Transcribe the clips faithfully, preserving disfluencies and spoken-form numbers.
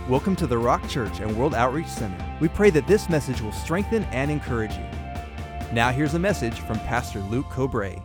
Welcome to the Rock Church and World Outreach Center. We pray that this message will strengthen and encourage you. Now here's a message from Pastor Luke Cobray.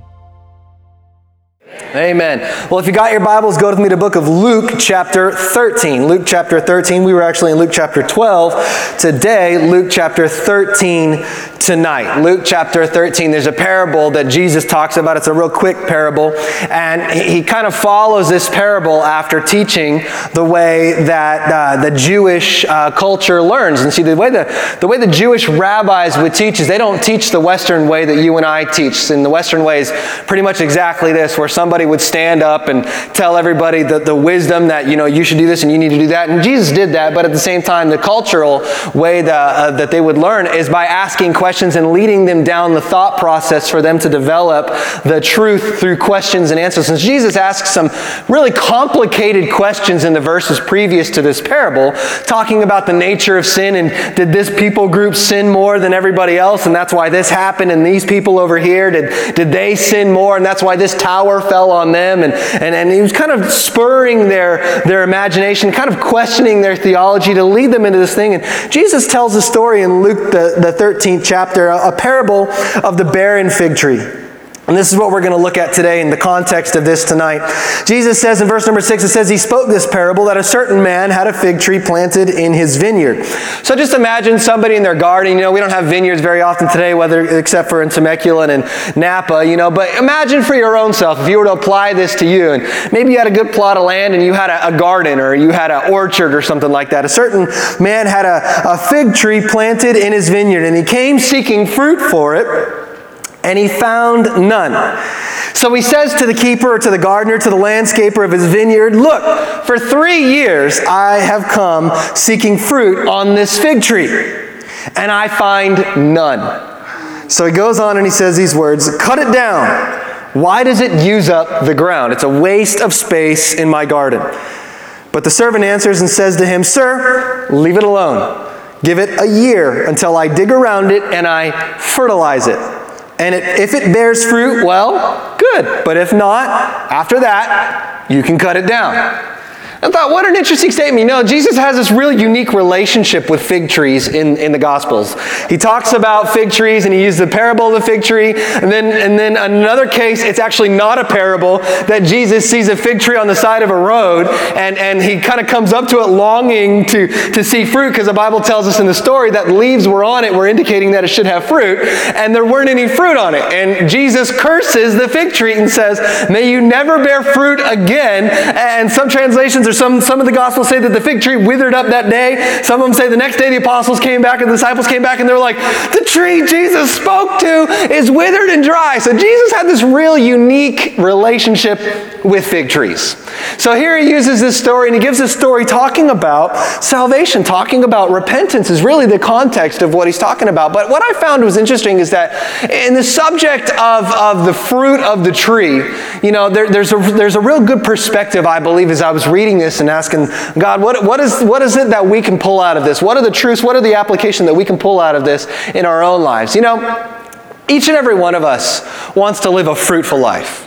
Amen. Well, if you got your Bibles, go with me to the book of Luke chapter thirteen. Luke chapter thirteen. We were actually in Luke chapter twelve. Today, Luke chapter thirteen tonight. Luke chapter thirteen. There's a parable that Jesus talks about. It's a real quick parable. And he kind of follows this parable after teaching the way that uh, the Jewish uh, culture learns. And see, the way the, the way the Jewish rabbis would teach is they don't teach the Western way that you and I teach. And the Western way is pretty much exactly this, where somebody would stand up and tell everybody the, the wisdom that, you know, you should do this and you need to do that. And Jesus did that, but at the same time, the cultural way the, uh, that they would learn is by asking questions and leading them down the thought process for them to develop the truth through questions and answers. Since Jesus asks some really complicated questions in the verses previous to this parable, talking about the nature of sin and did this people group sin more than everybody else, and that's why this happened, and these people over here, did, did they sin more, and that's why this tower fell on them, and, and, and he was kind of spurring their, their imagination, kind of questioning their theology to lead them into this thing. And Jesus tells a story in Luke, the, the thirteenth chapter, a, a parable of the barren fig tree. And this is what we're going to look at today in the context of this tonight. Jesus says in verse number six, it says, he spoke this parable that a certain man had a fig tree planted in his vineyard. So just imagine somebody in their garden. You know, we don't have vineyards very often today, whether except for in Temecula and in Napa, you know, but imagine for your own self, if you were to apply this to you, and maybe you had a good plot of land and you had a, a garden or you had an orchard or something like that. A certain man had a, a fig tree planted in his vineyard, and he came seeking fruit for it, and he found none. So he says to the keeper, or to the gardener, to the landscaper of his vineyard, look, for three years I have come seeking fruit on this fig tree, and I find none. So he goes on and he says these words, cut it down. Why does it use up the ground? It's a waste of space in my garden. But the servant answers and says to him, sir, leave it alone. Give it a year until I dig around it and I fertilize it. And it, if it bears fruit, well, good. But if not, after that, you can cut it down. I thought, what an interesting statement. You know, Jesus has this really unique relationship with fig trees in, in the Gospels. He talks about fig trees, and he uses the parable of the fig tree. And then, and then another case, it's actually not a parable, that Jesus sees a fig tree on the side of a road, and, and he kind of comes up to it longing to, to see fruit, because the Bible tells us in the story that leaves were on it, were indicating that it should have fruit, and there weren't any fruit on it. And Jesus curses the fig tree and says, may you never bear fruit again. And some translations are Some, some of the Gospels say that the fig tree withered up that day. Some of them say the next day the apostles came back and the disciples came back and they were like, the tree Jesus spoke to is withered and dry. So Jesus had this real unique relationship with fig trees. So here he uses this story, and he gives this story talking about salvation, talking about repentance is really the context of what he's talking about. But what I found was interesting is that in the subject of, of the fruit of the tree, you know, there, there's, a, there's a real good perspective, I believe, as I was reading this and asking God, what, what, is, what is it that we can pull out of this? What are the truths? What are the application that we can pull out of this in our own lives? You know, each and every one of us wants to live a fruitful life.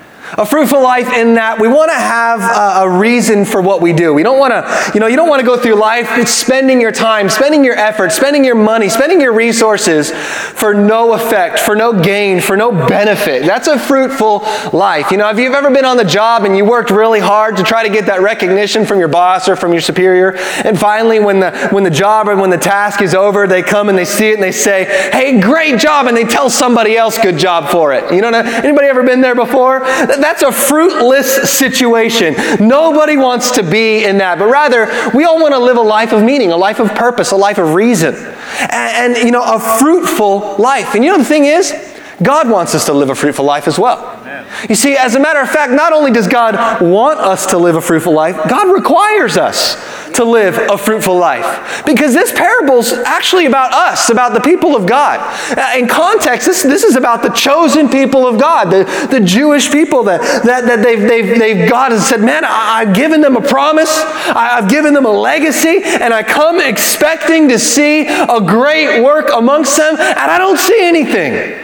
A fruitful life in that we want to have a, a reason for what we do. We don't want to, you know, you don't want to go through life spending your time, spending your effort, spending your money, spending your resources for no effect, for no gain, for no benefit. That's a fruitful life. You know, if you've ever been on the job and you worked really hard to try to get that recognition from your boss or from your superior, and finally when the when the job or when the task is over, they come and they see it and they say, hey, great job, and they tell somebody else good job for it. You know, anybody ever been there before? That's a fruitless situation. Nobody wants to be in that. But rather, we all want to live a life of meaning, a life of purpose, a life of reason. And, and, you know, a fruitful life. And you know the thing is, God wants us to live a fruitful life as well. Amen. You see, as a matter of fact, not only does God want us to live a fruitful life, God requires us to live a fruitful life. Because this parable's actually about us, about the people of God. Uh, in context, this, this is about the chosen people of God, the, the Jewish people that, that, that they've, they've, they've, God has said, man, I, I've given them a promise, I, I've given them a legacy, and I come expecting to see a great work amongst them, and I don't see anything.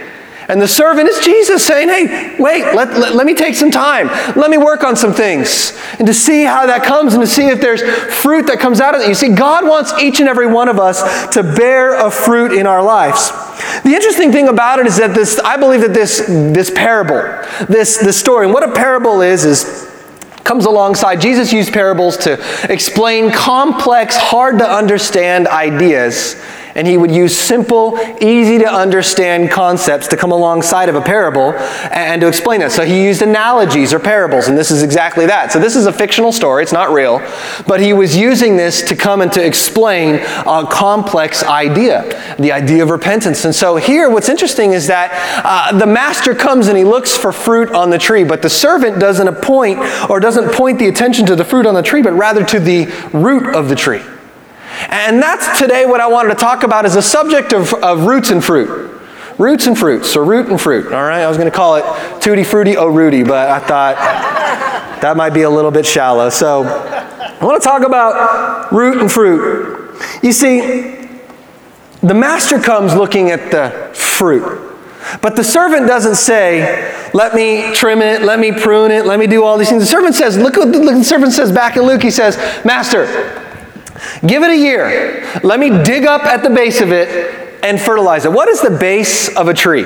And the servant is Jesus saying, hey, wait, let, let, let me take some time. Let me work on some things. And to see how that comes and to see if there's fruit that comes out of it. You see, God wants each and every one of us to bear a fruit in our lives. The interesting thing about it is that this, I believe that this, this parable, this, this story, and what a parable is, is comes alongside. Jesus used parables to explain complex, hard to understand ideas. And he would use simple, easy to understand concepts to come alongside of a parable and to explain that. So he used analogies or parables, and this is exactly that. So this is a fictional story, it's not real, but he was using this to come and to explain a complex idea, the idea of repentance. And so here what's interesting is that uh, the master comes and he looks for fruit on the tree, but the servant doesn't appoint or doesn't point the attention to the fruit on the tree, but rather to the root of the tree. And that's today what I wanted to talk about is the subject of, of roots and fruit. Roots and fruits, or root and fruit, all right? I was going to call it Tutti Frutti O Rudy, but I thought that might be a little bit shallow. So I want to talk about root and fruit. You see, the master comes looking at the fruit. But the servant doesn't say, let me trim it, let me prune it, let me do all these things. The servant says, look what the, the servant says back in Luke. He says, Master, give it a year. Let me dig up at the base of it and fertilize it. What is the base of a tree?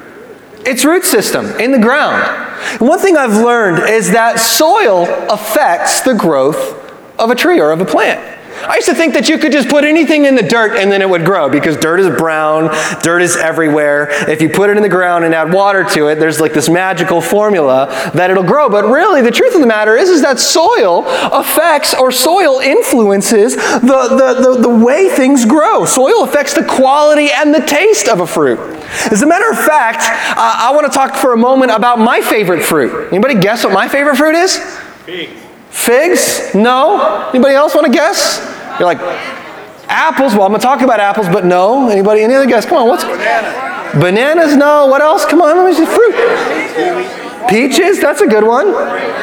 Its root system in the ground. And one thing I've learned is that soil affects the growth of a tree or of a plant. I used to think that you could just put anything in the dirt and then it would grow because dirt is brown, dirt is everywhere. If you put it in the ground and add water to it, there's like this magical formula that it'll grow. But really, the truth of the matter is, is that soil affects or soil influences the, the, the, the way things grow. Soil affects the quality and the taste of a fruit. As a matter of fact, uh, I want to talk for a moment about my favorite fruit. Anybody guess what my favorite fruit is? Figs. Figs? No? Anybody else want to guess? You're like, apples? Well, I'm going to talk about apples, but no. Anybody? Any other guess? Come on, what's... Banana. Bananas? No. What else? Come on, let me see. Fruit. Peaches? That's a good one.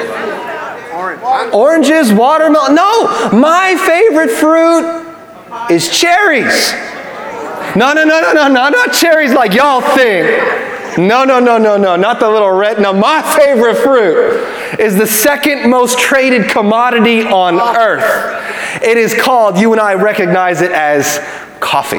Orange. Oranges, watermelon. No! My favorite fruit is cherries. No, no, no, no, no, no, not cherries like y'all think. No, no, no, no, no, not the little red. No, my favorite fruit is the second most traded commodity on earth. It is called, you and I recognize it as coffee.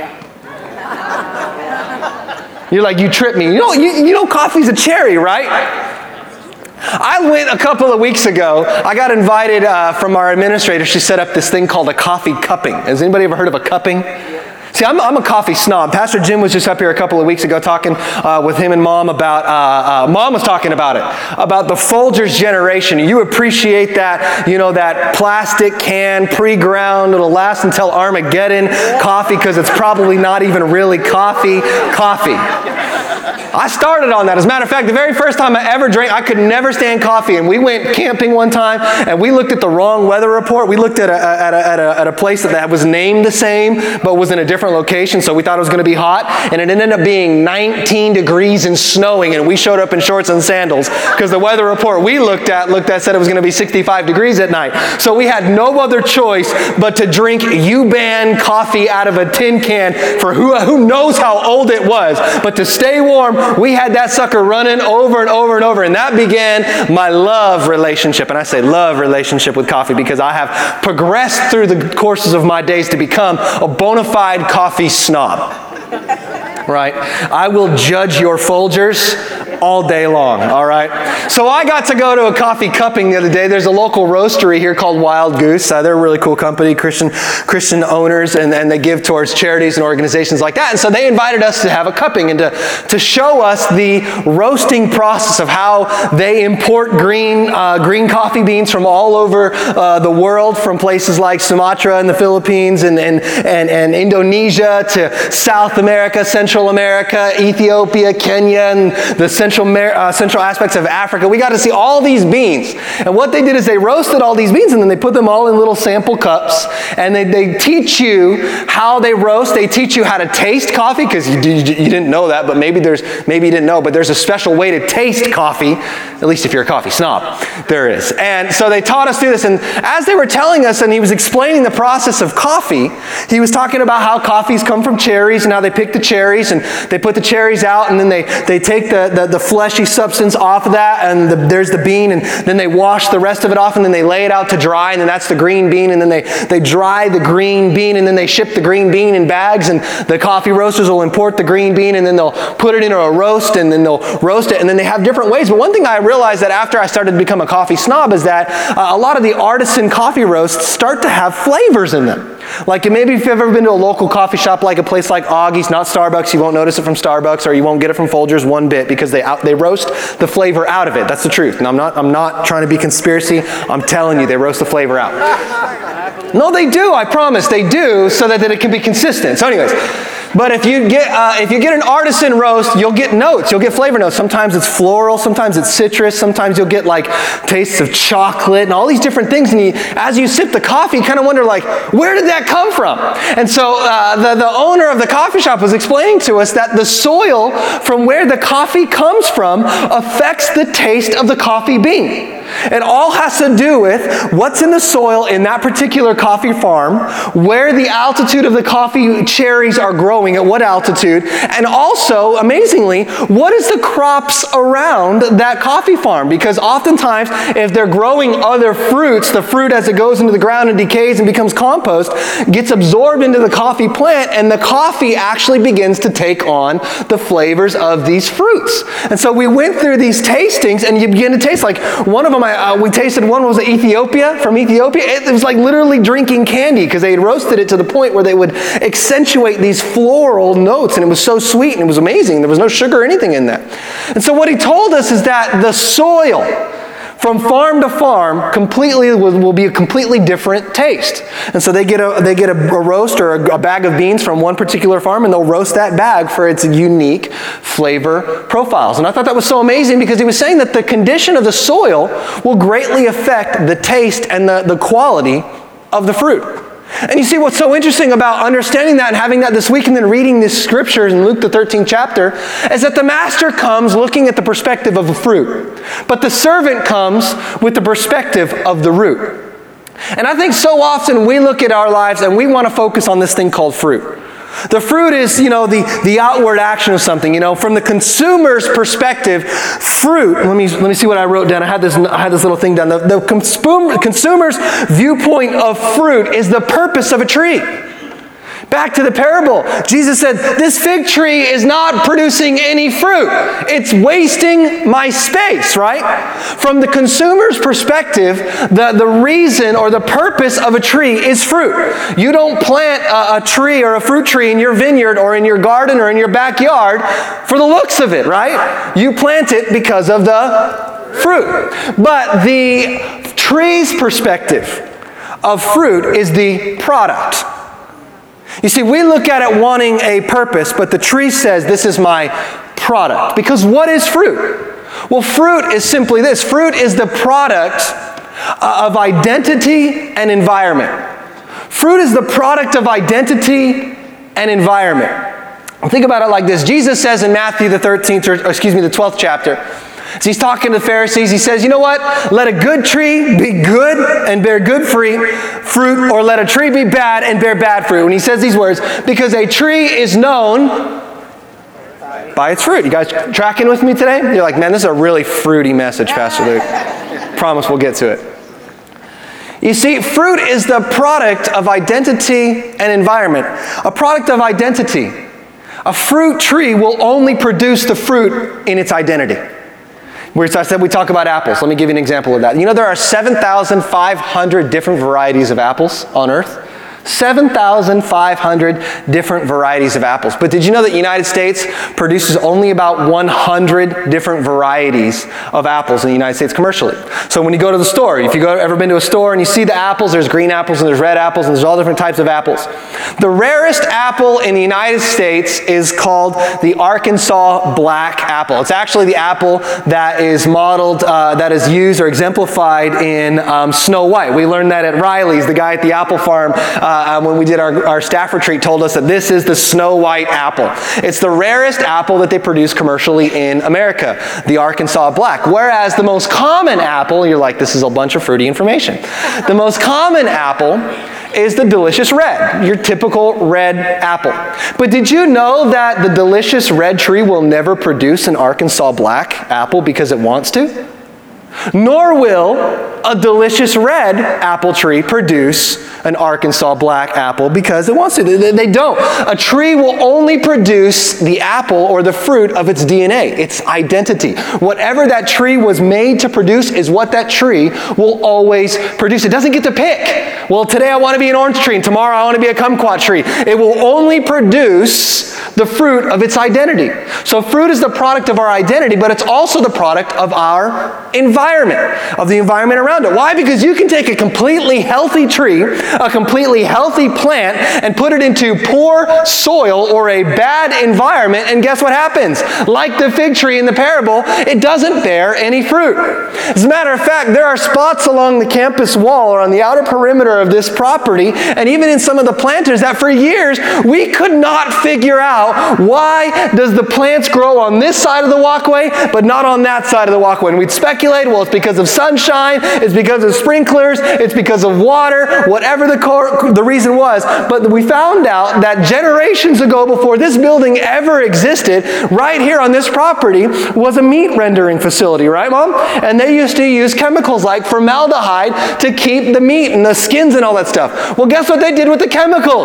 You're like, you tripped me. You know, you, you know coffee's a cherry, right? I went a couple of weeks ago. I got invited uh, from our administrator. She set up this thing called a coffee cupping. Has anybody ever heard of a cupping? See, I'm, I'm a coffee snob. Pastor Jim was just up here a couple of weeks ago talking uh, with him and Mom about, uh, uh, Mom was talking about it, about the Folgers generation. You appreciate that, you know, that plastic can, pre-ground, it'll last until Armageddon coffee because it's probably not even really coffee, coffee. I started on that. As a matter of fact, the very first time I ever drank, I could never stand coffee. And we went camping one time, and we looked at the wrong weather report. We looked at a, at a, at a, at a place that was named the same, but was in a different location, so we thought it was going to be hot. And it ended up being nineteen degrees and snowing, and we showed up in shorts and sandals because the weather report we looked at looked at said it was going to be sixty-five degrees at night. So we had no other choice but to drink U-Ban coffee out of a tin can for who, who knows how old it was. But to stay warm, we had that sucker running over and over and over, and that began my love relationship. And I say love relationship with coffee because I have progressed through the courses of my days to become a bona fide coffee snob. Right? I will judge your Folgers all day long, all right? So I got to go to a coffee cupping the other day. There's a local roastery here called Wild Goose. Uh, they're a really cool company, Christian Christian owners, and, and they give towards charities and organizations like that. And so they invited us to have a cupping and to, to show us the roasting process of how they import green uh, green coffee beans from all over uh, the world, from places like Sumatra and the Philippines and, and, and, and Indonesia to South America, Central America, Ethiopia, Kenya, and the Central central uh, central aspects of Africa. We got to see all these beans. And what they did is they roasted all these beans and then they put them all in little sample cups. And they, they teach you how they roast. They teach you how to taste coffee, because you, you, you didn't know that, but maybe there's maybe you didn't know, but there's a special way to taste coffee, at least if you're a coffee snob. There is. And so they taught us to do this. And as they were telling us, and he was explaining the process of coffee, he was talking about how coffees come from cherries and how they pick the cherries and they put the cherries out and then they, they take the, the, the fleshy substance off of that and the, there's the bean, and then they wash the rest of it off and then they lay it out to dry, and then that's the green bean, and then they, they dry the green bean and then they ship the green bean in bags, and the coffee roasters will import the green bean and then they'll put it in a roast and then they'll roast it, and then they have different ways. But one thing I realized that after I started to become a coffee snob is that uh, a lot of the artisan coffee roasts start to have flavors in them. Like maybe if you've ever been to a local coffee shop, like a place like Augie's, not Starbucks, you won't notice it from Starbucks, or you won't get it from Folgers one bit, because they out, they roast the flavor out of it. That's the truth. And I'm not I'm not trying to be conspiracy. I'm telling you, they roast the flavor out. No, they do. I promise they do, so that, that it can be consistent. So, anyways. But if you get uh, if you get an artisan roast, you'll get notes. You'll get flavor notes. Sometimes it's floral. Sometimes it's citrus. Sometimes you'll get like tastes of chocolate and all these different things. And you, as you sip the coffee, you kind of wonder like, where did that come from? And so uh, the, the owner of the coffee shop was explaining to us that the soil from where the coffee comes from affects the taste of the coffee bean. It all has to do with what's in the soil in that particular coffee farm, where the altitude of the coffee cherries are growing, at what altitude, and also, amazingly, what is the crops around that coffee farm? Because oftentimes, if they're growing other fruits, the fruit as it goes into the ground and decays and becomes compost, gets absorbed into the coffee plant, and the coffee actually begins to take on the flavors of these fruits. And so we went through these tastings, and you begin to taste, like one of them, I, uh, we tasted one was Ethiopia, from Ethiopia. It, it was like literally drinking candy, because they had roasted it to the point where they would accentuate these floral notes, and it was so sweet and it was amazing. There was no sugar or anything in that. And so what he told us is that the soil from farm to farm completely will, will be a completely different taste. And so they get a they get a, a roast or a, a bag of beans from one particular farm, and they'll roast that bag for its unique flavor profiles. And I thought that was so amazing, because he was saying that the condition of the soil will greatly affect the taste and the, the quality of the fruit. And you see what's so interesting about understanding that and having that this week and then reading this scripture in Luke the thirteenth chapter is that the master comes looking at the perspective of a fruit, but the servant comes with the perspective of the root. And I think so often we look at our lives and we want to focus on this thing called fruit. The fruit is, you know, the, the outward action of something. You know, from the consumer's perspective, fruit, let me let me see what I wrote down. I had this I had this little thing down. The, the consumer, consumer's viewpoint of fruit is the purpose of a tree. Back to the parable, Jesus said, this fig tree is not producing any fruit. It's wasting my space, right? From the consumer's perspective, the, the reason or the purpose of a tree is fruit. You don't plant a, a tree or a fruit tree in your vineyard or in your garden or in your backyard for the looks of it, right? You plant it because of the fruit. But the tree's perspective of fruit is the product. You see, we look at it wanting a purpose, but the tree says, this is my product. Because what is fruit? Well, fruit is simply this. Fruit is the product of identity and environment. Fruit is the product of identity and environment. Think about it like this. Jesus says in Matthew the thirteenth, or excuse me, the twelfth chapter, so he's talking to the Pharisees. He says, you know what? Let a good tree be good and bear good fruit, or let a tree be bad and bear bad fruit. When he says these words, because a tree is known by its fruit. You guys tracking with me today? You're like, man, this is a really fruity message, Pastor Luke. Promise we'll get to it. You see, fruit is the product of identity and environment. A product of identity. A fruit tree will only produce the fruit in its identity. Where I said we talk about apples. Let me give you an example of that. You know there are seven thousand five hundred different varieties of apples on earth. seven thousand five hundred different varieties of apples. But did you know that the United States produces only about one hundred different varieties of apples in the United States commercially? So when you go to the store, if you've ever been to a store and you see the apples, there's green apples and there's red apples and there's all different types of apples. The rarest apple in the United States is called the Arkansas black apple. It's actually the apple that is modeled, uh, that is used or exemplified in um, Snow White. We learned that at Riley's. The guy at the apple farm, uh, Uh, when we did our, our staff retreat, told us that this is the Snow White apple. It's the rarest apple that they produce commercially in America, the Arkansas Black. Whereas the most common apple, you're like, this is a bunch of fruity information. The most common apple is the Delicious Red, your typical red apple. But did you know that the Delicious Red tree will never produce an Arkansas Black apple because it wants to? Nor will a Delicious Red apple tree produce an Arkansas Black apple because it wants to. They, they don't. A tree will only produce the apple or the fruit of its D N A, its identity. Whatever that tree was made to produce is what that tree will always produce. It doesn't get to pick. Well, today I want to be an orange tree and tomorrow I want to be a kumquat tree. It will only produce the fruit of its identity. So fruit is the product of our identity, but it's also the product of our environment, of the environment around it. Why? Because you can take a completely healthy tree, a completely healthy plant, and put it into poor soil or a bad environment, and guess what happens? Like the fig tree in the parable, it doesn't bear any fruit. As a matter of fact, there are spots along the campus wall or on the outer perimeter of this property, and even in some of the planters, that for years we could not figure out why does the plants grow on this side of the walkway but not on that side of the walkway. And we'd speculate, well, it's because of sunshine, it's because of sprinklers, it's because of water, whatever the, cor- the reason was. But we found out that generations ago, before this building ever existed, right here on this property was a meat rendering facility, right, Mom? And they used to use chemicals like formaldehyde to keep the meat and the skins and all that stuff. Well, guess what they did with the chemicals?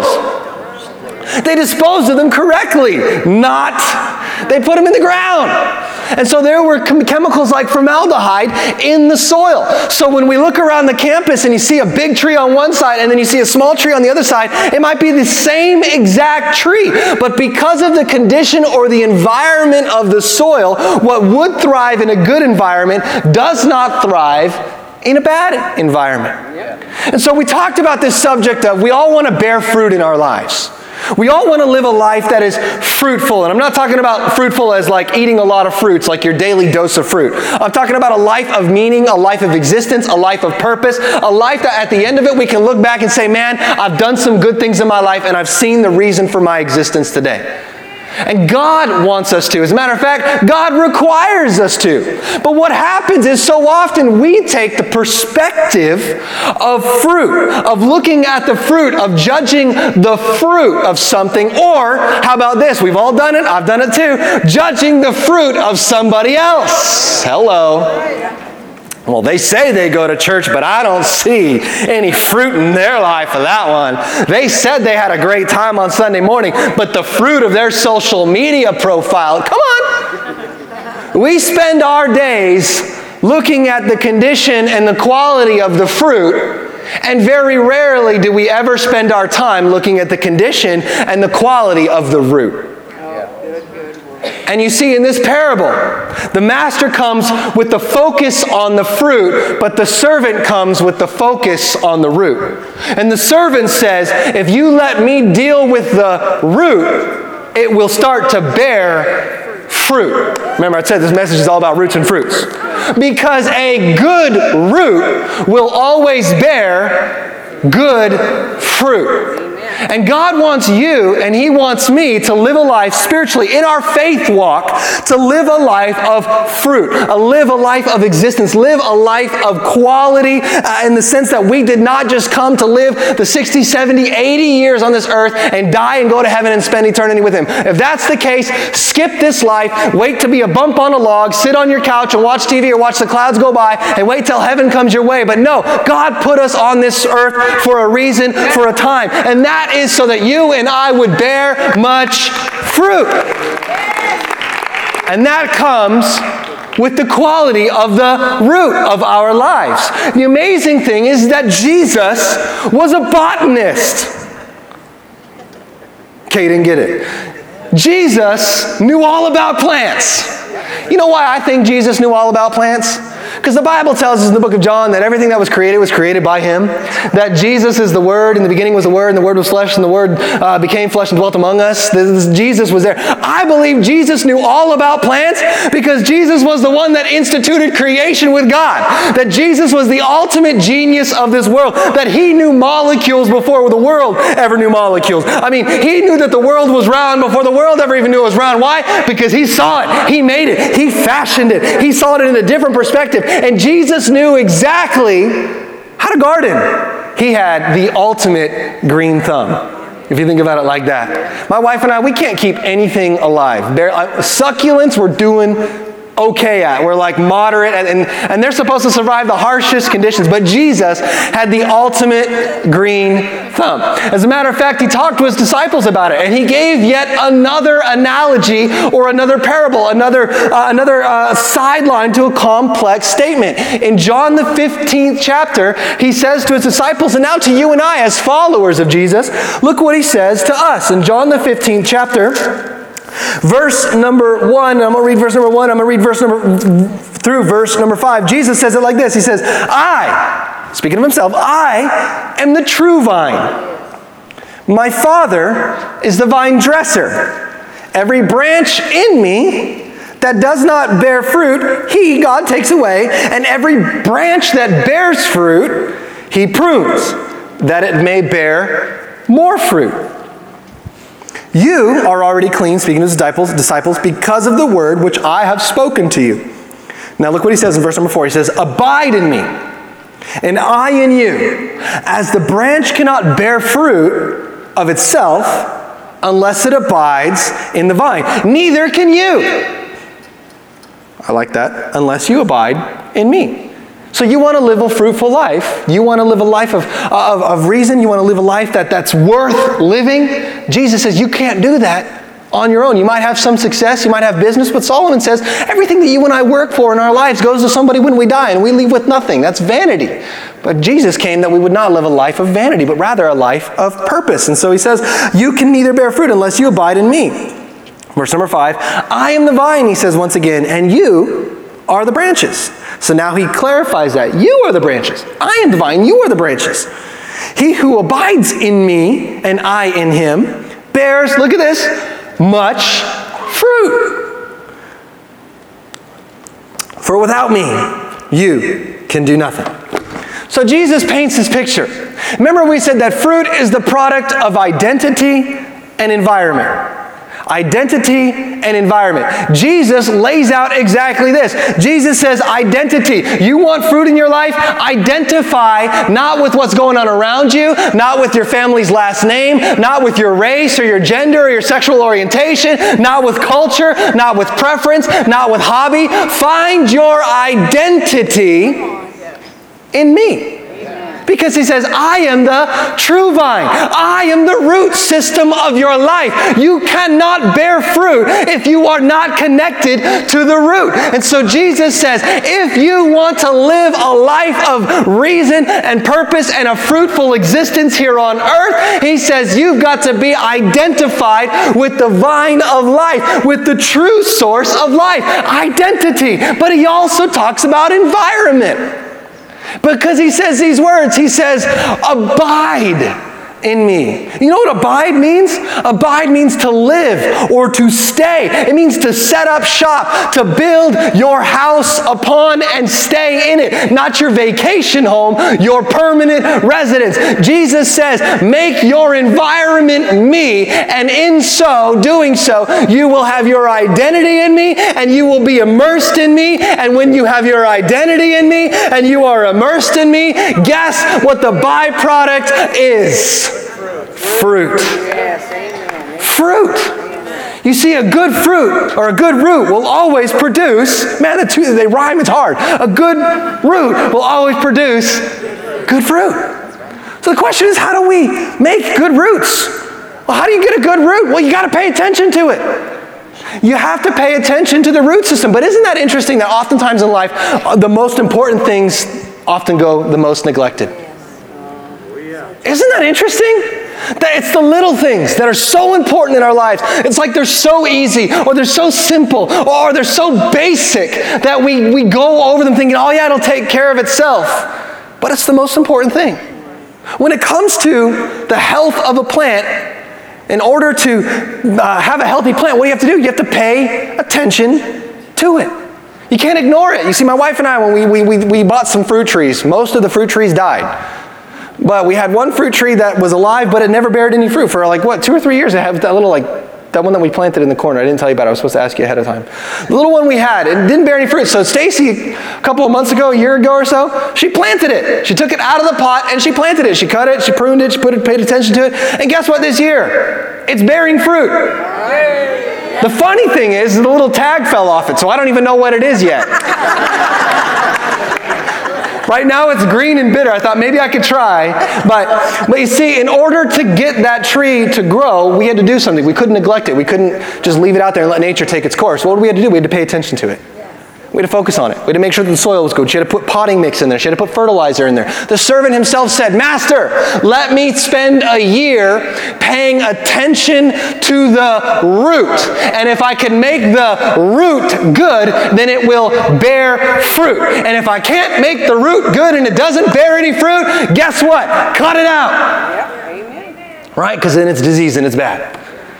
They disposed of them correctly. Not. They put them in the ground. And so there were chem- chemicals like formaldehyde in the soil. So when we look around the campus and you see a big tree on one side and then you see a small tree on the other side, it might be the same exact tree. But because of the condition or the environment of the soil, what would thrive in a good environment does not thrive in a bad environment. Yeah. And so we talked about this subject of we all want to bear fruit in our lives. We all want to live a life that is fruitful. And I'm not talking about fruitful as like eating a lot of fruits, like your daily dose of fruit. I'm talking about a life of meaning, a life of existence, a life of purpose, a life that at the end of it we can look back and say, man, I've done some good things in my life and I've seen the reason for my existence today. And God wants us to. As a matter of fact, God requires us to. But what happens is so often we take the perspective of fruit, of looking at the fruit, of judging the fruit of something, or how about this? We've all done it. I've done it too. Judging the fruit of somebody else. Hello. Well, they say they go to church, but I don't see any fruit in their life for that one. They said they had a great time on Sunday morning, but the fruit of their social media profile, come on. We spend our days looking at the condition and the quality of the fruit, and very rarely do we ever spend our time looking at the condition and the quality of the root. And you see in this parable, the master comes with the focus on the fruit, but the servant comes with the focus on the root. And the servant says, if you let me deal with the root, it will start to bear fruit. Remember, I said this message is all about roots and fruits. Because a good root will always bear good fruit. And God wants you and He wants me to live a life spiritually in our faith walk, to live a life of fruit, a live a life of existence, live a life of quality uh, in the sense that we did not just come to live the sixty, seventy, eighty years on this earth and die and go to heaven and spend eternity with Him. If that's the case, skip this life, wait to be a bump on a log, sit on your couch and watch T V or watch the clouds go by and wait till heaven comes your way. But no, God put us on this earth for a reason, for a time. And that is so that you and I would bear much fruit. And that comes with the quality of the root of our lives. The amazing thing is that Jesus was a botanist. Kay didn't get it. Jesus knew all about plants. You know why I think Jesus knew all about plants? Because the Bible tells us in the book of John that everything that was created was created by Him. That Jesus is the Word. In the beginning was the Word, and the Word was flesh, and the Word uh, became flesh and dwelt among us. This, Jesus was there. I believe Jesus knew all about plants because Jesus was the one that instituted creation with God. That Jesus was the ultimate genius of this world. That He knew molecules before the world ever knew molecules. I mean, He knew that the world was round before the world ever even knew it was round. Why? Because He saw it. He made it. He fashioned it. He saw it in a different perspective. And Jesus knew exactly how to garden. He had the ultimate green thumb, if you think about it like that. My wife and I, we can't keep anything alive. They're, uh, succulents we're doing okay at. We're like moderate, and, and, and they're supposed to survive the harshest conditions. But Jesus had the ultimate green thumb. As a matter of fact, He talked to His disciples about it, and He gave yet another analogy or another parable, another, uh, another uh, sideline to a complex statement. In John the fifteenth chapter, He says to His disciples, and now to you and I as followers of Jesus, look what He says to us. In John the fifteenth chapter, verse number one, I'm going to read verse number one, I'm going to read verse number, through verse number five. Jesus says it like this. He says, I, speaking of Himself, I am the true vine. My Father is the vine dresser. Every branch in me that does not bear fruit, He, God, takes away. And every branch that bears fruit, He prunes, that it may bear more fruit. You are already clean, speaking to His disciples, disciples, because of the word which I have spoken to you. Now look what He says in verse number four. He says, abide in me, and I in you. As the branch cannot bear fruit of itself unless it abides in the vine, neither can you. I like that. Unless you abide in me. So you want to live a fruitful life. You want to live a life of, of, of reason. You want to live a life that, that's worth living. Jesus says you can't do that on your own. You might have some success. You might have business. But Solomon says everything that you and I work for in our lives goes to somebody when we die, and we leave with nothing. That's vanity. But Jesus came that we would not live a life of vanity, but rather a life of purpose. And so He says, you can neither bear fruit unless you abide in me. Verse number five, I am the vine, He says once again, and you are the branches. So now He clarifies that. You are the branches. I am the vine. You are the branches. He who abides in me and I in him bears, look at this, much fruit. For without me, you can do nothing. So Jesus paints this picture. Remember we said that fruit is the product of identity and environment. Identity and environment. Jesus lays out exactly this. Jesus says identity. You want fruit in your life? Identify not with what's going on around you, not with your family's last name, not with your race or your gender or your sexual orientation, not with culture, not with preference, not with hobby. Find your identity in me. Because He says, I am the true vine. I am the root system of your life. You cannot bear fruit if you are not connected to the root. And so Jesus says, if you want to live a life of reason and purpose and a fruitful existence here on earth, He says, you've got to be identified with the vine of life, with the true source of life. Identity. But He also talks about environment. Because He says these words. He says, abide in me. You know what abide means? Abide means to live or to stay. It means to set up shop, to build your house upon and stay in it. Not your vacation home, your permanent residence. Jesus says, make your environment me, and in so, doing so, you will have your identity in me, and you will be immersed in me. And when you have your identity in me, and you are immersed in me, guess what the byproduct is? Fruit. Fruit. You see, a good fruit or a good root will always produce, man, the two, they rhyme, it's hard. A good root will always produce good fruit. So the question is, how do we make good roots? Well, how do you get a good root? Well, you got to pay attention to it. You have to pay attention to the root system. But isn't that interesting that oftentimes in life, the most important things often go the most neglected? Isn't that interesting? That it's the little things that are so important in our lives. It's like they're so easy, or they're so simple, or they're so basic that we, we go over them thinking, oh yeah, it'll take care of itself. But it's the most important thing. When it comes to the health of a plant, in order to uh, have a healthy plant, what do you have to do? You have to pay attention to it. You can't ignore it. You see, my wife and I, when we, we, we, we bought some fruit trees, most of the fruit trees died. But we had one fruit tree that was alive, but it never bared any fruit for like, what, two or three years. It had that little, like, that one that we planted in the corner. I didn't tell you about it. I was supposed to ask you ahead of time. The little one we had, it didn't bear any fruit. So Stacy, a couple of months ago, a year ago or so, she planted it. She took it out of the pot and she planted it. She cut it, she pruned it, she put it, paid attention to it. And guess what this year? It's bearing fruit. The funny thing is, the little tag fell off it, so I don't even know what it is yet. Right now it's green and bitter. I thought maybe I could try. But, but you see, in order to get that tree to grow, we had to do something. We couldn't neglect it. We couldn't just leave it out there and let nature take its course. What did we have to do? We had to pay attention to it. We had to focus on it. We had to make sure that the soil was good. She had to put potting mix in there. She had to put fertilizer in there. The servant himself said, Master, let me spend a year paying attention to the root. And if I can make the root good, then it will bear fruit. And if I can't make the root good and it doesn't bear any fruit, guess what? Cut it out. Right? Because then it's disease and it's bad.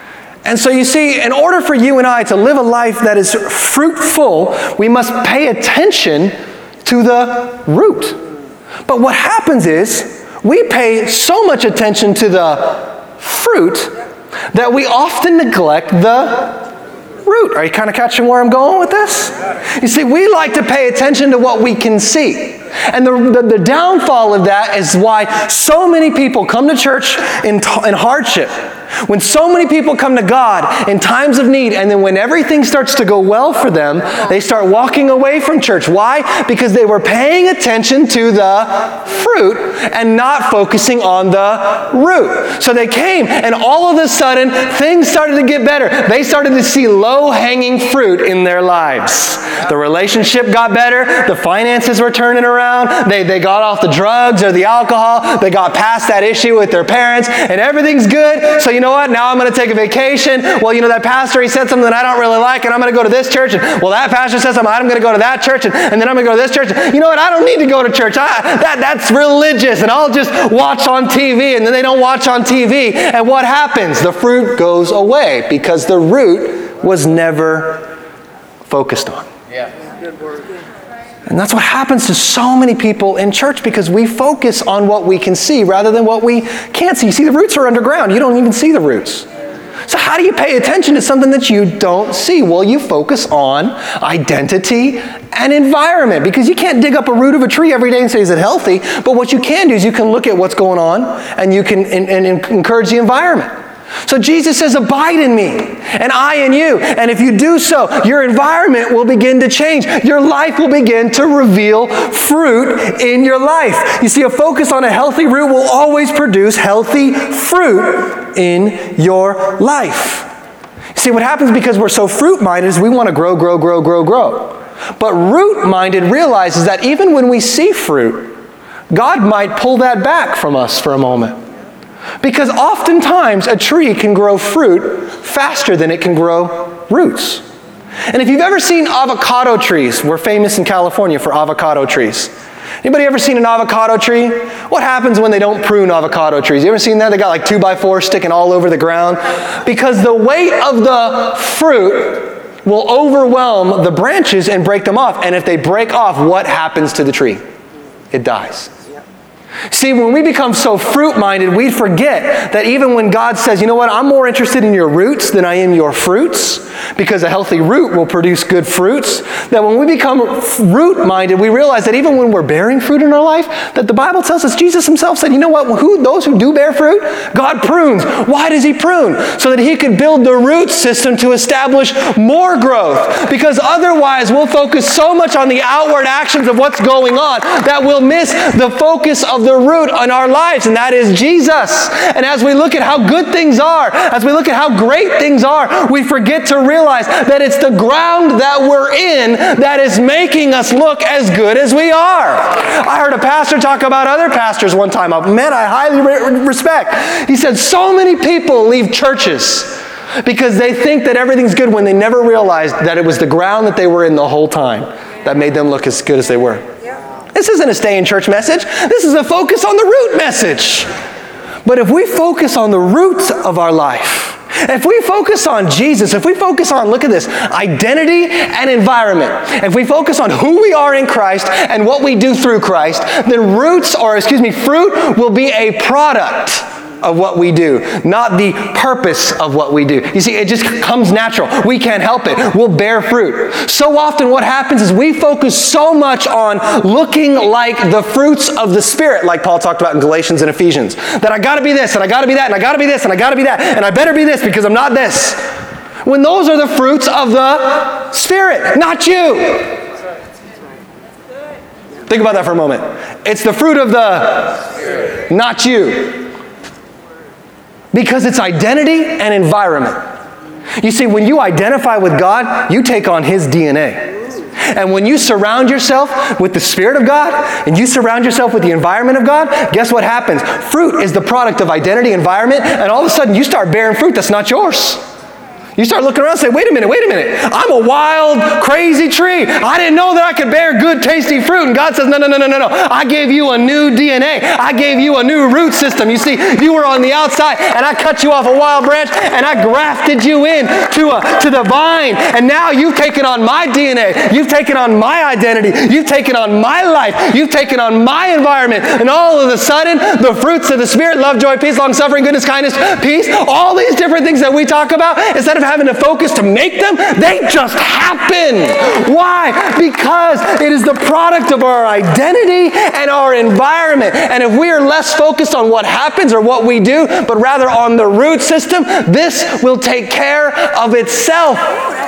And so you see, in order for you and I to live a life that is fruitful, we must pay attention to the root. But what happens is, we pay so much attention to the fruit that we often neglect the root. Are you kind of catching where I'm going with this? You see, we like to pay attention to what we can see. And the, the, the downfall of that is why so many people come to church in, in hardship. When so many people come to God in times of need, and then when everything starts to go well for them, they start walking away from church. Why? Because they were paying attention to the fruit and not focusing on the root. So they came, and all of a sudden, things started to get better. They started to see low-hanging fruit in their lives. The relationship got better. The finances were turning around. They, they got off the drugs or the alcohol. They got past that issue with their parents, and everything's good. So you know what? Now I'm going to take a vacation. Well, you know, that pastor, he said something that I don't really like, and I'm going to go to this church. And, well, that pastor said something, I'm going to go to that church, and, and then I'm going to go to this church. You know what? I don't need to go to church. I, that, that's religious, and I'll just watch on T V, and then they don't watch on T V. And what happens? The fruit goes away because the root was never focused on. Yeah. Good word. And that's what happens to so many people in church, because we focus on what we can see rather than what we can't see. You see, the roots are underground. You don't even see the roots. So how do you pay attention to something that you don't see? Well, you focus on identity and environment, because you can't dig up a root of a tree every day and say, is it healthy? But what you can do is you can look at what's going on, and you can and, and encourage the environment. So Jesus says, abide in me, and I in you. And if you do so, your environment will begin to change. Your life will begin to reveal fruit in your life. You see, a focus on a healthy root will always produce healthy fruit in your life. See, what happens because we're so fruit-minded is we want to grow, grow, grow, grow, grow. But root-minded realizes that even when we see fruit, God might pull that back from us for a moment. Because oftentimes a tree can grow fruit faster than it can grow roots. And if you've ever seen avocado trees, we're famous in California for avocado trees. Anybody ever seen an avocado tree? What happens when they don't prune avocado trees? You ever seen that? They got like two by fours sticking all over the ground. Because the weight of the fruit will overwhelm the branches and break them off. And if they break off, what happens to the tree? It dies. See, when we become so fruit-minded, we forget that even when God says, you know what, I'm more interested in your roots than I am your fruits, because a healthy root will produce good fruits, that when we become root-minded, we realize that even when we're bearing fruit in our life, that the Bible tells us, Jesus himself said, you know what, who, those who do bear fruit, God prunes. Why does he prune? So that he could build the root system to establish more growth, because otherwise we'll focus so much on the outward actions of what's going on that we'll miss the focus of the root in our lives, and that is Jesus. And as we look at how good things are, as we look at how great things are, we forget to realize that it's the ground that we're in that is making us look as good as we are. I heard a pastor talk about other pastors one time, a man I highly re- respect. He said, so many people leave churches because they think that everything's good when they never realized that it was the ground that they were in the whole time that made them look as good as they were. This isn't a stay in church message. This is a focus on the root message. But if we focus on the roots of our life, if we focus on Jesus, if we focus on, look at this, identity and environment, if we focus on who we are in Christ and what we do through Christ, then roots, or excuse me, fruit will be a product of what we do, not the purpose of what we do. You see, it just comes natural. We can't help it. We'll bear fruit. So often what happens is we focus so much on looking like the fruits of the Spirit, like Paul talked about in Galatians and Ephesians, that I gotta be this, and I gotta be that, and I gotta be this, and I gotta be that, and I better be this because I'm not this. When those are the fruits of the Spirit, not you. Think about that for a moment. It's the fruit of the Spirit, not you. Because it's identity and environment. You see, when you identify with God, you take on His D N A. And when you surround yourself with the Spirit of God, and you surround yourself with the environment of God, guess what happens? Fruit is the product of identity, environment, and all of a sudden you start bearing fruit that's not yours. You start looking around and say, wait a minute, wait a minute. I'm a wild, crazy tree. I didn't know that I could bear good, tasty fruit. And God says, no, no, no, no, no, no. I gave you a new D N A. I gave you a new root system. You see, you were on the outside, and I cut you off a wild branch, and I grafted you in to, a, to the vine. And now you've taken on my D N A. You've taken on my identity. You've taken on my life. You've taken on my environment. And all of a sudden, the fruits of the Spirit, love, joy, peace, long-suffering, goodness, kindness, peace, all these different things that we talk about, instead of having to focus to make them, they just happen. Why? Because it is the product of our identity and our environment. And if we are less focused on what happens or what we do, but rather on the root system, this will take care of itself.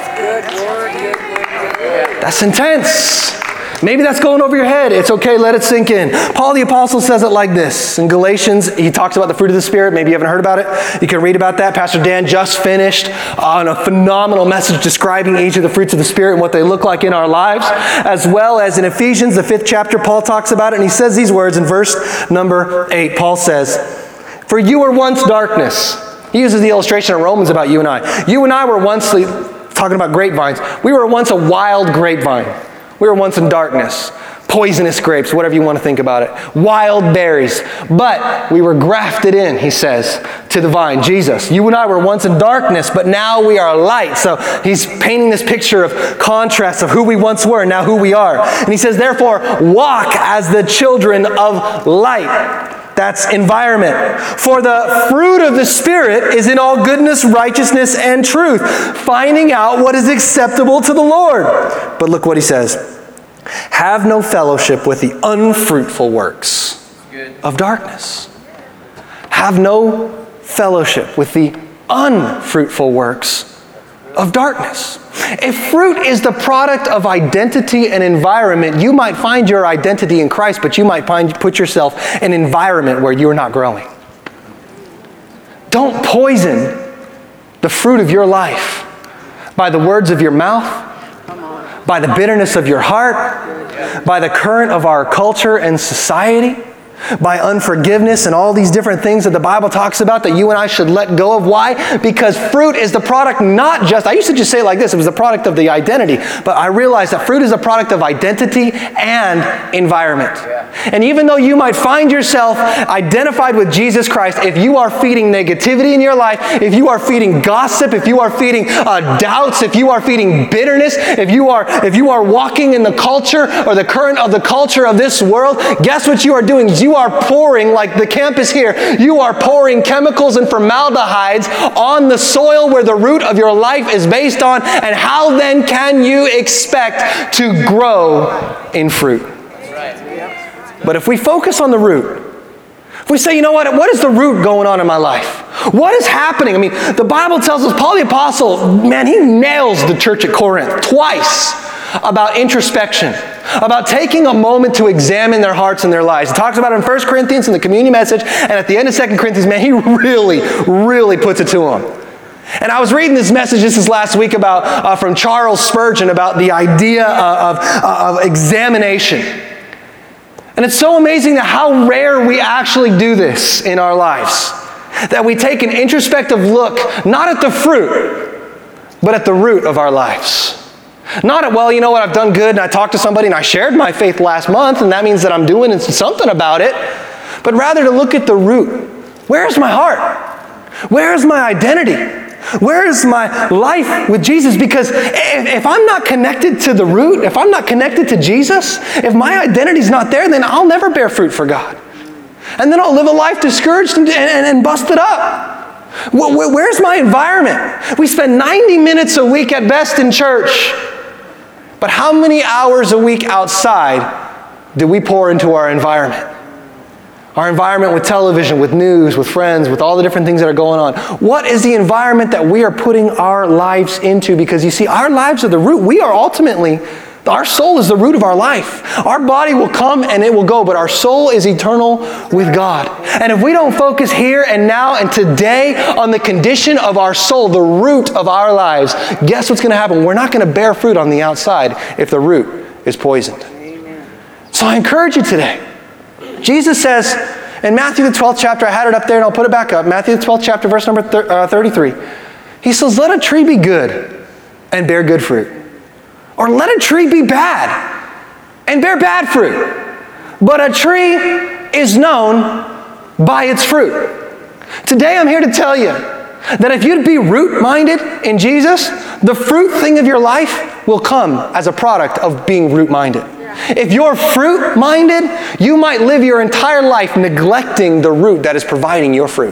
That's intense. Maybe that's going over your head. It's okay, let it sink in. Paul the Apostle says it like this. In Galatians, he talks about the fruit of the Spirit. Maybe you haven't heard about it. You can read about that. Pastor Dan just finished on a phenomenal message describing each of the fruits of the Spirit and what they look like in our lives. As well as in Ephesians, the fifth chapter, Paul talks about it, and he says these words in verse number eight. Paul says, "For you were once darkness." He uses the illustration in Romans about you and I. You and I were once, talking about grapevines, we were once a wild grapevine. We were once in darkness, poisonous grapes, whatever you want to think about it, wild berries. But we were grafted in, he says, to the vine, Jesus. You and I were once in darkness, but now we are light. So he's painting this picture of contrast of who we once were and now who we are. And he says, therefore, walk as the children of light. That's environment. For the fruit of the Spirit is in all goodness, righteousness, and truth, finding out what is acceptable to the Lord. But look what he says. Have no fellowship with the unfruitful works of darkness. Have no fellowship with the unfruitful works of darkness. If fruit is the product of identity and environment, you might find your identity in Christ, but you might find put yourself in an environment where you're not growing. Don't poison the fruit of your life by the words of your mouth, by the bitterness of your heart, by the current of our culture and society, by unforgiveness and all these different things that the Bible talks about that you and I should let go of. Why? Because fruit is the product not just, I used to just say it like this, it was the product of the identity, but I realized that fruit is a product of identity and environment. And even though you might find yourself identified with Jesus Christ, if you are feeding negativity in your life, if you are feeding gossip, if you are feeding uh, doubts, if you are feeding bitterness, if you are if you are walking in the culture or the current of the culture of this world, guess what you are doing? You are pouring, like the campus here, you are pouring chemicals and formaldehydes on the soil where the root of your life is based on, and how then can you expect to grow in fruit? But if we focus on the root, if we say, you know what, what is the root going on in my life? What is happening? I mean, the Bible tells us, Paul the Apostle, man, he nails the church at Corinth twice about introspection, about taking a moment to examine their hearts and their lives. He talks about it in First Corinthians in the communion message, and at the end of Second Corinthians, man, he really, really puts it to them. And I was reading this message just this last week about uh, from Charles Spurgeon about the idea of, of, of examination. And it's so amazing that how rare we actually do this in our lives. That we take an introspective look, not at the fruit, but at the root of our lives. Not at, well, you know what, I've done good and I talked to somebody and I shared my faith last month and that means that I'm doing something about it. But rather to look at the root. Where's my heart? Where's my identity? Where is my life with Jesus? Because if I'm not connected to the root, if I'm not connected to Jesus, if my identity's not there, then I'll never bear fruit for God. And then I'll live a life discouraged and, and, and busted up. Where's my environment? We spend ninety minutes a week at best in church. But how many hours a week outside do we pour into our environment? Our environment with television, with news, with friends, with all the different things that are going on. What is the environment that we are putting our lives into? Because you see, our lives are the root. We are ultimately, our soul is the root of our life. Our body will come and it will go, but our soul is eternal with God. And if we don't focus here and now and today on the condition of our soul, the root of our lives, guess what's going to happen? We're not going to bear fruit on the outside if the root is poisoned. Amen. So I encourage you today. Jesus says in Matthew the twelfth chapter, I had it up there and I'll put it back up, Matthew the twelfth chapter, verse number thirty-three. He says, let a tree be good and bear good fruit. Or let a tree be bad and bear bad fruit. But a tree is known by its fruit. Today I'm here to tell you that if you'd be root-minded in Jesus, the fruit thing of your life will come as a product of being root-minded. If you're fruit-minded, you might live your entire life neglecting the root that is providing your fruit.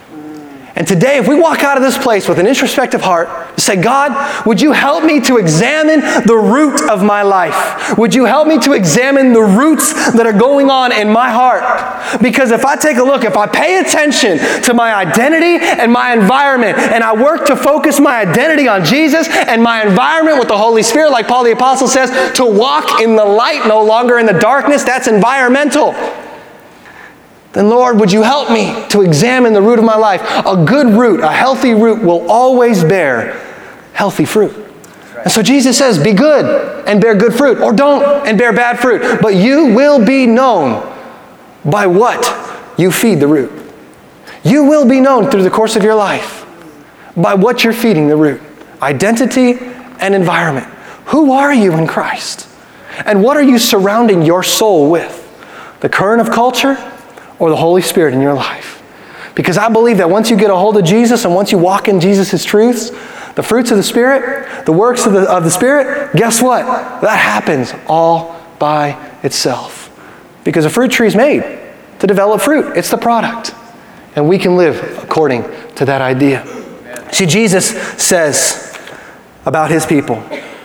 And today, if we walk out of this place with an introspective heart, say, God, would you help me to examine the root of my life? Would you help me to examine the roots that are going on in my heart? Because if I take a look, if I pay attention to my identity and my environment, and I work to focus my identity on Jesus and my environment with the Holy Spirit, like Paul the Apostle says, to walk in the light, no longer in the darkness, that's environmental. Then Lord, would you help me to examine the root of my life? A good root, a healthy root will always bear healthy fruit. And so Jesus says, be good and bear good fruit, or don't and bear bad fruit. But you will be known by what you feed the root. You will be known through the course of your life by what you're feeding the root. Identity and environment. Who are you in Christ? And what are you surrounding your soul with? The current of culture? Or the Holy Spirit in your life? Because I believe that once you get a hold of Jesus and once you walk in Jesus' truths, the fruits of the Spirit, the works of the, of the Spirit, guess what? That happens all by itself. Because a fruit tree is made to develop fruit. It's the product. And we can live according to that idea. See, Jesus says about His people,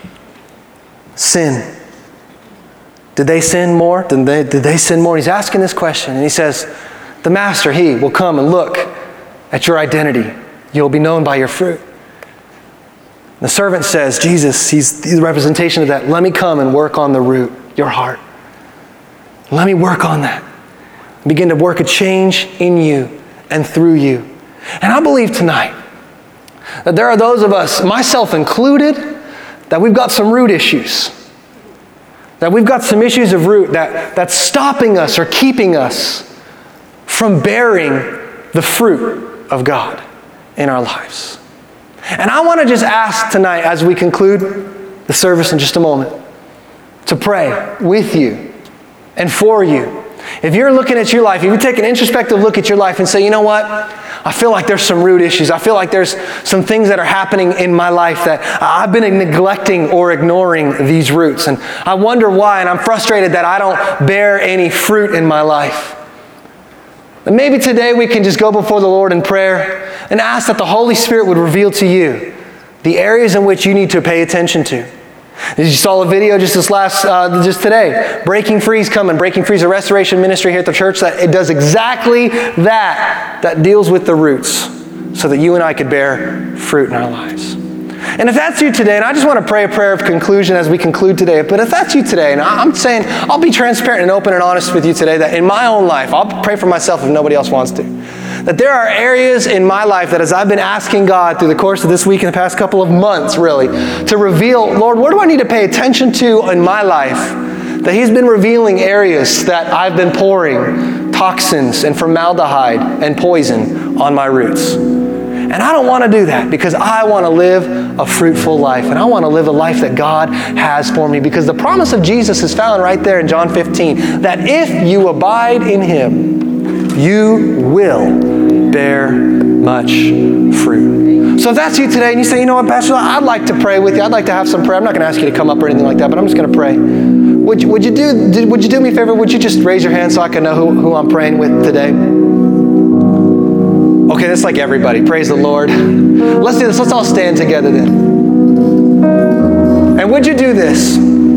sin. Did they sin more? Did they, did they sin more? He's asking this question. And He says, the Master, He will come and look at your identity. You'll be known by your fruit. The servant says, Jesus, He's the representation of that. Let me come and work on the root, your heart. Let me work on that. Begin to work a change in you and through you. And I believe tonight that there are those of us, myself included, that we've got some root issues. That we've got some issues of root that, that's stopping us or keeping us from bearing the fruit of God in our lives. And I want to just ask tonight, as we conclude the service in just a moment, to pray with you and for you. If you're looking at your life, if you take an introspective look at your life and say, you know what? I feel like there's some root issues. I feel like there's some things that are happening in my life that I've been neglecting or ignoring these roots. And I wonder why, and I'm frustrated that I don't bear any fruit in my life. And maybe today we can just go before the Lord in prayer and ask that the Holy Spirit would reveal to you the areas in which you need to pay attention to. You saw a video just this last, uh, just today. Breaking Free is coming. Breaking Free is a restoration ministry here at the church that it does exactly that, that deals with the roots so that you and I could bear fruit in our lives. And if that's you today, and I just want to pray a prayer of conclusion as we conclude today, but if that's you today, and I'm saying, I'll be transparent and open and honest with you today that in my own life, I'll pray for myself if nobody else wants to. that there are areas in my life that as I've been asking God through the course of this week and the past couple of months, really, to reveal, Lord, what do I need to pay attention to in my life? That He's been revealing areas that I've been pouring toxins and formaldehyde and poison on my roots. And I don't want to do that because I want to live a fruitful life. And I want to live a life that God has for me. Because the promise of Jesus is found right there in John fifteen. That if you abide in Him, you will bear much fruit. So if that's you today and you say, you know what, Pastor, I'd like to pray with you. I'd like to have some prayer. I'm not going to ask you to come up or anything like that, but I'm just going to pray. Would you, would you do would you do me a favor? Would you just raise your hand so I can know who, who I'm praying with today? Okay, that's like everybody. Praise the Lord. Let's do this. Let's all stand together then. And would you do this?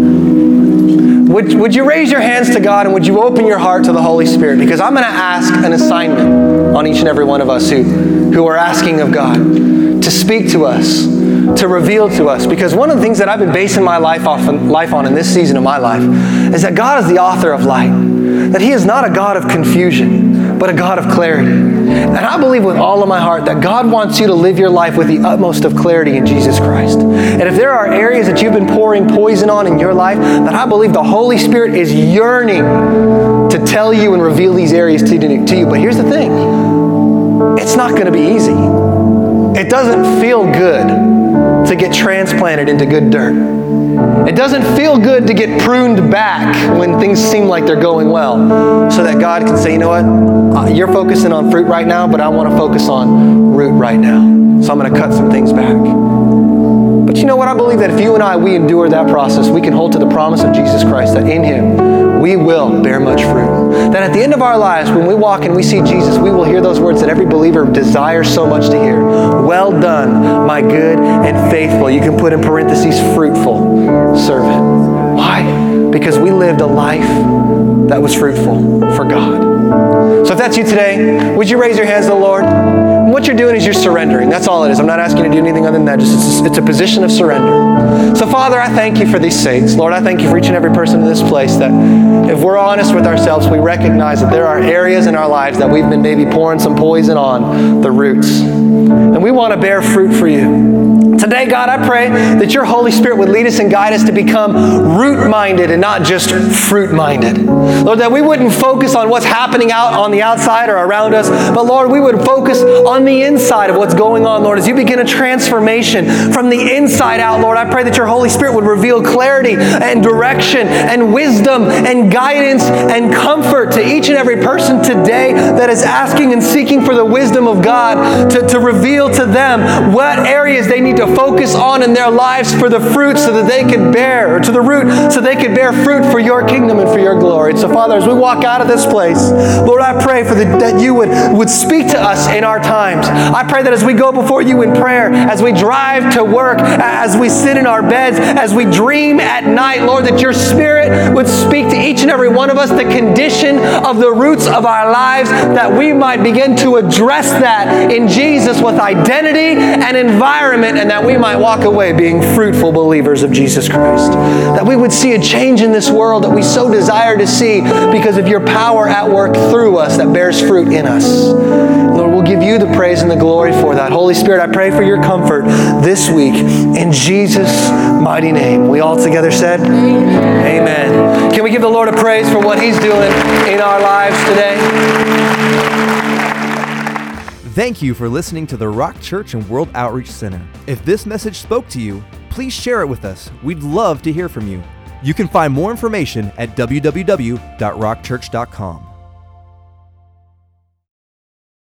Would, would you raise your hands to God and would you open your heart to the Holy Spirit? Because I'm going to ask an assignment on each and every one of us who, who are asking of God to speak to us, to reveal to us. Because one of the things that I've been basing my life, off, life on in this season of my life is that God is the author of light. That He is not a God of confusion, but a God of clarity. And I believe with all of my heart that God wants you to live your life with the utmost of clarity in Jesus Christ. And if there are areas that you've been pouring poison on in your life, that I believe the Holy Spirit is yearning to tell you and reveal these areas to you. But here's the thing. It's not going to be easy. It doesn't feel good to get transplanted into good dirt. It doesn't feel good to get pruned back when things seem like they're going well, so that God can say, you know what, uh, you're focusing on fruit right now, but I want to focus on root right now. So I'm going to cut some things back. But you know what? I believe that if you and I, we endure that process, we can hold to the promise of Jesus Christ that in Him we will bear much fruit. That at the end of our lives, when we walk and we see Jesus, we will hear those words that every believer desires so much to hear. Well done, my good and faithful. You can put in parentheses, fruitful servant. Why? Because we lived a life that was fruitful for God. So if that's you today, would you raise your hands to the Lord? And what you're doing is you're surrendering. That's all it is. I'm not asking you to do anything other than that. Just it's, it's a position of surrender. So Father, I thank you for these saints. Lord, I thank you for each and every person in this place that if we're honest with ourselves, we recognize that there are areas in our lives that we've been maybe pouring some poison on the roots. And we want to bear fruit for you. Today, God, I pray that your Holy Spirit would lead us and guide us to become root-minded and not just fruit-minded. Lord, that we wouldn't focus on what's happening out on the outside or around us, but Lord, we would focus on the inside of what's going on, Lord. As you begin a transformation from the inside out, Lord, I pray that your Holy Spirit would reveal clarity and direction and wisdom and guidance and comfort to each and every person today that is asking and seeking for the wisdom of God to, to reveal to them what areas they need to focus on in their lives for the fruit so that they could bear, or to the root so they could bear fruit for your kingdom and for your glory. And so, Father, as we walk out of this place, Lord, I pray for the, that you would, would speak to us in our times. I pray that as we go before you in prayer, as we drive to work, as we sit in our beds, as we dream at night, Lord, that your Spirit would speak to each and every one of us the condition of the roots of our lives, that we might begin to address that in Jesus with identity and environment, and that we might walk away being fruitful believers of Jesus Christ. That we would see a change in this world that we so desire to see because of your power at work through us that bears fruit in us. Lord, we'll give you the praise and the glory for that. Holy Spirit, I pray for your comfort this week in Jesus' mighty name. We all together said, Amen. Amen. Can we give the Lord a praise for what He's doing in our lives today? Thank you for listening to the Rock Church and World Outreach Center. If this message spoke to you, please share it with us. We'd love to hear from you. You can find more information at w w w dot rock church dot com.